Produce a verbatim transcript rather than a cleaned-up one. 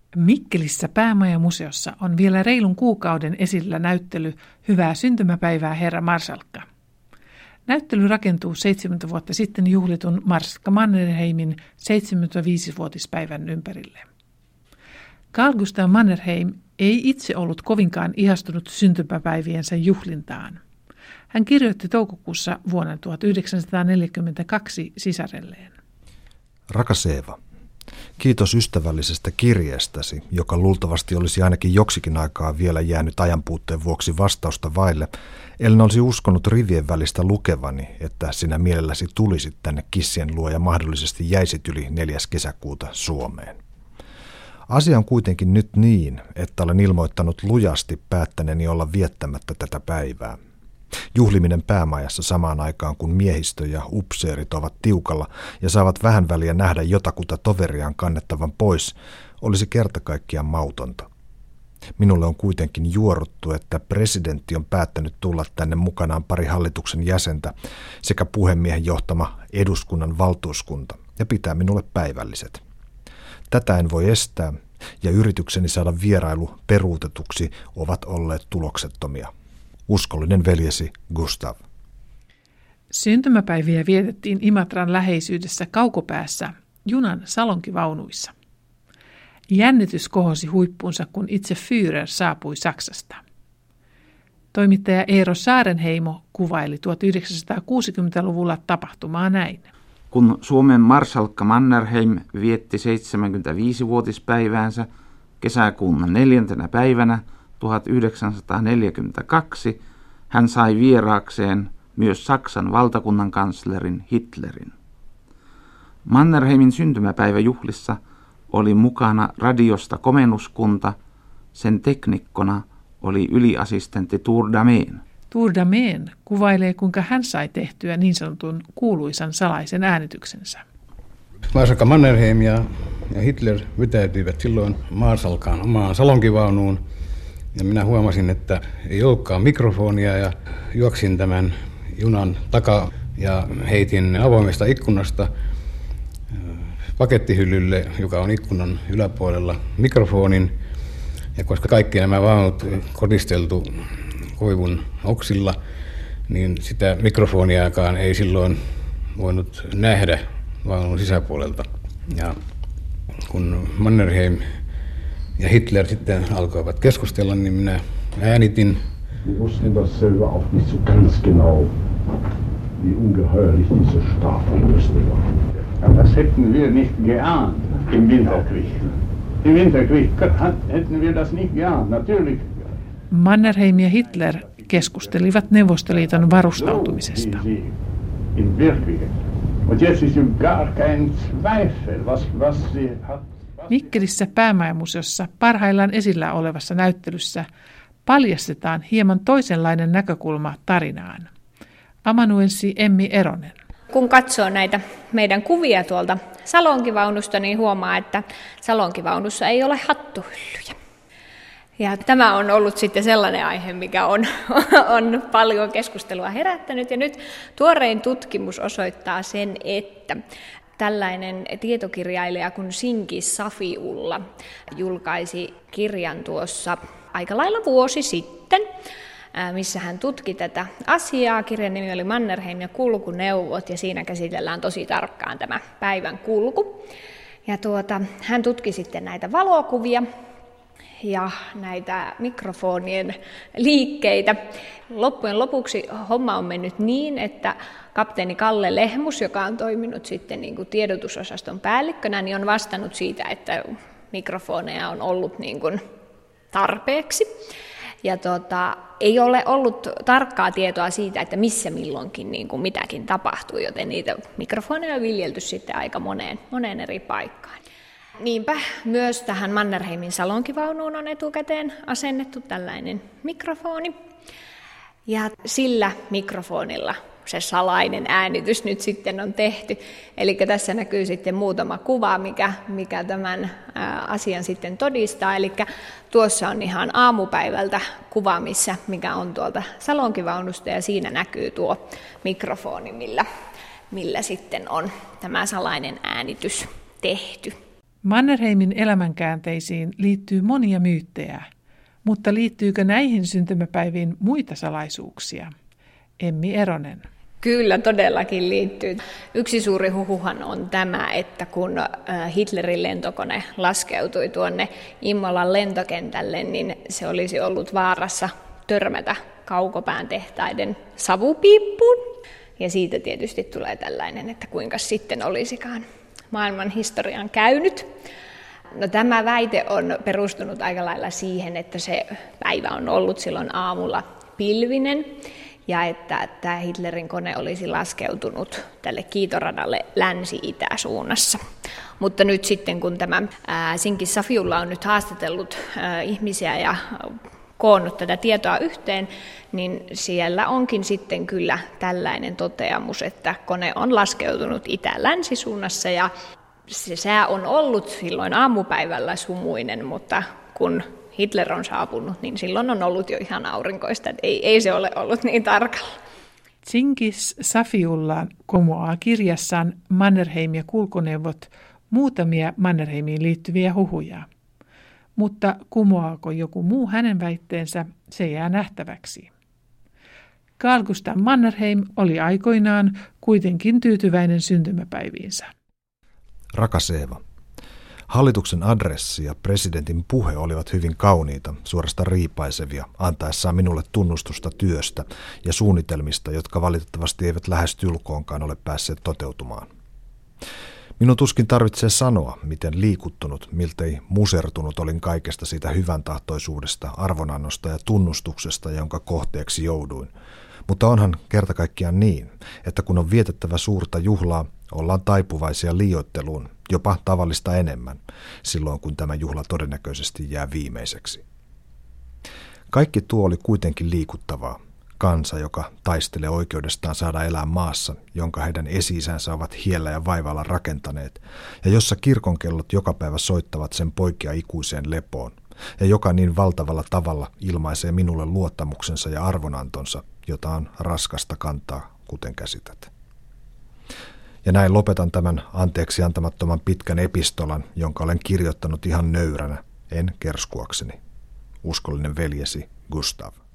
Mikkelissä Päämajamuseossa on vielä reilun kuukauden esillä näyttely Hyvää syntymäpäivää, herra Marsalkka. Näyttely rakentuu seitsemänkymmentä vuotta sitten juhlitun Marsalkka Mannerheimin seitsemänkymmentäviisivuotispäivän ympärille. Carl Gustaf Mannerheim ei itse ollut kovinkaan ihastunut syntymäpäiviensä juhlintaan. Hän kirjoitti toukokuussa vuonna tuhatyhdeksänsataaneljäkymmentäkaksi sisarelleen. Rakas Eeva, kiitos ystävällisestä kirjeestäsi, joka luultavasti olisi ainakin joksikin aikaa vielä jäänyt ajanpuutteen vuoksi vastausta vaille, ellen olisi uskonut rivien välistä lukevani, että sinä mielelläsi tulisit tänne kissien luo ja mahdollisesti jäisit yli neljäs kesäkuuta Suomeen. Asia on kuitenkin nyt niin, että olen ilmoittanut lujasti päättäneeni olla viettämättä tätä päivää. Juhliminen Päämajassa samaan aikaan, kun miehistö ja upseerit ovat tiukalla ja saavat vähän väliä nähdä jotakuta toveriaan kannettavan pois, olisi kerta kaikkiaan mautonta. Minulle on kuitenkin juoruttu, että presidentti on päättänyt tulla tänne mukanaan pari hallituksen jäsentä sekä puhemiehen johtama eduskunnan valtuuskunta ja pitää minulle päivälliset. Tätä en voi estää ja yritykseni saada vierailu peruutetuksi ovat olleet tuloksettomia. Uskollinen veljesi Gustav. Syntymäpäiviä vietettiin Imatran läheisyydessä kaukopäässä junan salonkivaunuissa. Jännitys kohosi huippuunsa, kun itse Führer saapui Saksasta. Toimittaja Eero Saarenheimo kuvaili tuhatyhdeksänsataakuusikymmentäluvulla tapahtumaa näin. Kun Suomen marsalkka Mannerheim vietti seitsemänkymmentäviisivuotispäiväänsä kesäkuun neljäntenä päivänä tuhatyhdeksänsataaneljäkymmentäkaksi, hän sai vieraakseen myös Saksan valtakunnan kanslerin Hitlerin. Mannerheimin syntymäpäiväjuhlissa oli mukana radiosta komennuskunta, sen teknikkona oli yliassistentti Tour Dameen. Tour Dameen kuvailee, kuinka hän sai tehtyä niin sanotun kuuluisan salaisen äänityksensä. Marsalkka Mannerheim ja, ja Hitler vetäytyivät silloin Marsalkan omaan salonkivaunuun. Ja minä huomasin, että ei ollutkaan mikrofonia ja juoksin tämän junan takaa ja heitin avoimesta ikkunasta pakettihyllylle, joka on ikkunan yläpuolella, mikrofonin. Ja koska kaikki nämä vaunut koristeltu koivun oksilla, niin sitä mikrofoniaakaan ei silloin voinut nähdä vaunun sisäpuolelta. Ja kun Mannerheim ja Hitler sitten alkoivat keskustella, niin minä äänitin. Wir wussten das selber auch nicht so ganz genau, wie ungeheuerlich diese Strafverluste waren. Das hätten wir nicht geahnt im Winterkrieg. Im Winterkrieg hätten wir das nicht geahnt, natürlich. Mannerheim ja Hitler keskustelivat Neuvostoliiton varustautumisesta. In Wirklichkeit. Und jetzt ist gar kein Zweifel, was was sie hat. Mikkelissä Päämajamuseossa parhaillaan esillä olevassa näyttelyssä paljastetaan hieman toisenlainen näkökulma tarinaan. Amanuensi Emmi Eronen. Kun katsoo näitä meidän kuvia tuolta salonkivaunusta, niin huomaa, että salonkivaunussa ei ole hattuhyllyjä. Ja tämä on ollut sitten sellainen aihe, mikä on, on paljon keskustelua herättänyt. Ja nyt tuorein tutkimus osoittaa sen, että tällainen tietokirjailija kuin Sinki Safiulla julkaisi kirjan tuossa aika lailla vuosi sitten, missä hän tutki tätä asiaa. Kirjan nimi oli Mannerheim ja kulkuneuvot, ja siinä käsitellään tosi tarkkaan tämä päivän kulku. Ja tuota, hän tutki sitten näitä valokuvia ja näitä mikrofonien liikkeitä. Loppujen lopuksi homma on mennyt niin, että kapteeni Kalle Lehmus, joka on toiminut sitten niin kuin tiedotusosaston päällikkönä, niin on vastannut siitä, että mikrofoneja on ollut niin kuin tarpeeksi. Ja tota, ei ole ollut tarkkaa tietoa siitä, että missä milloinkin niin kuin mitäkin tapahtuu, joten niitä mikrofoneja on viljelty sitten aika moneen, moneen eri paikkaan. Niinpä myös tähän Mannerheimin salonkivaunuun on etukäteen asennettu tällainen mikrofoni. Ja sillä mikrofonilla se salainen äänitys nyt sitten on tehty. Eli tässä näkyy sitten muutama kuva, mikä, mikä tämän ää, asian sitten todistaa. Eli tuossa on ihan aamupäivältä kuva, missä, mikä on tuolta salonkivaunusta, ja siinä näkyy tuo mikrofoni, millä, millä sitten on tämä salainen äänitys tehty. Mannerheimin elämänkäänteisiin liittyy monia myyttejä, mutta liittyykö näihin syntymäpäiviin muita salaisuuksia? Emmi Eronen. Kyllä todellakin liittyy. Yksi suuri huhuhan on tämä, että kun Hitlerin lentokone laskeutui tuonne Immolan lentokentälle, niin se olisi ollut vaarassa törmätä kaukopään tehtaiden savupiippuun. Ja siitä tietysti tulee tällainen, että kuinka sitten olisikaan maailman historian käynyt. No, tämä väite on perustunut aika lailla siihen, että se päivä on ollut silloin aamulla pilvinen ja että tämä Hitlerin kone olisi laskeutunut tälle kiitoradalle länsi-itä-suunnassa. Mutta nyt sitten, kun tämä Sinkis Safiullah on nyt haastatellut ää, ihmisiä ja koonnut tätä tietoa yhteen, niin siellä onkin sitten kyllä tällainen toteamus, että kone on laskeutunut itä-länsisuunnassa ja se sää on ollut silloin aamupäivällä sumuinen, mutta kun Hitler on saapunut, niin silloin on ollut jo ihan aurinkoista, että ei, ei se ole ollut niin tarkalla. Sinkis Safiullah kumoaa kirjassaan Mannerheim ja kulkuneuvot muutamia Mannerheimiin liittyviä huhuja. Mutta kumoaako joku muu hänen väitteensä, se jää nähtäväksi. Carl Gustav Mannerheim oli aikoinaan kuitenkin tyytyväinen syntymäpäiviinsä. Rakas Eeva, hallituksen adressi ja presidentin puhe olivat hyvin kauniita, suorastaan riipaisevia, antaessaan minulle tunnustusta työstä ja suunnitelmista, jotka valitettavasti eivät lähes tylkoonkaan ole päässeet toteutumaan. Minun tuskin tarvitsee sanoa, miten liikuttunut, miltei musertunut olin kaikesta siitä hyvän tahtoisuudesta, arvonannosta ja tunnustuksesta, jonka kohteeksi jouduin. Mutta onhan kerta kaikkiaan niin, että kun on vietettävä suurta juhlaa, ollaan taipuvaisia liioitteluun, jopa tavallista enemmän, silloin kun tämä juhla todennäköisesti jää viimeiseksi. Kaikki tuo oli kuitenkin liikuttavaa. Kansa, joka taistelee oikeudestaan saada elää maassa, jonka heidän esi-isänsä ovat hiellä ja vaivalla rakentaneet, ja jossa kirkonkellot joka päivä soittavat sen poikia ikuiseen lepoon, ja joka niin valtavalla tavalla ilmaisee minulle luottamuksensa ja arvonantonsa, jota on raskasta kantaa, kuten käsität. Ja näin lopetan tämän anteeksi antamattoman pitkän epistolan, jonka olen kirjoittanut ihan nöyränä, en kerskuakseni. Uskollinen veljesi Gustav.